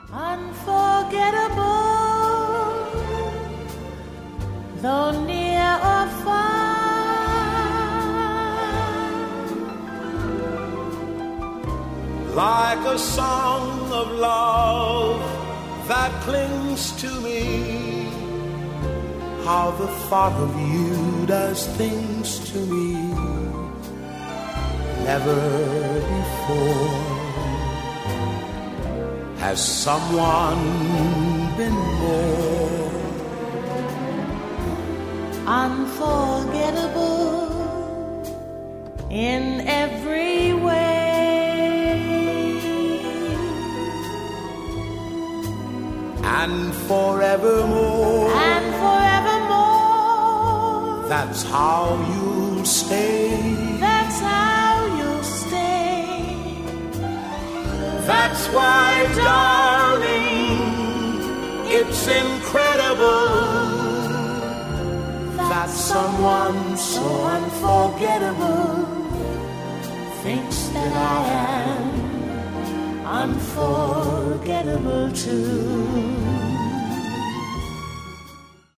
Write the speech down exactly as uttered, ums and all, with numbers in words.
Unforgettable, though near or far, like a song of love that clings to me. How the thought of you does things to me never before has someone been more unforgettable in every way, and forevermore, and forevermore. That's how you'll stay. That's how you'll stay. That's why, darling, it's incredible that someone so unforgettable thinks that I am unforgettable too.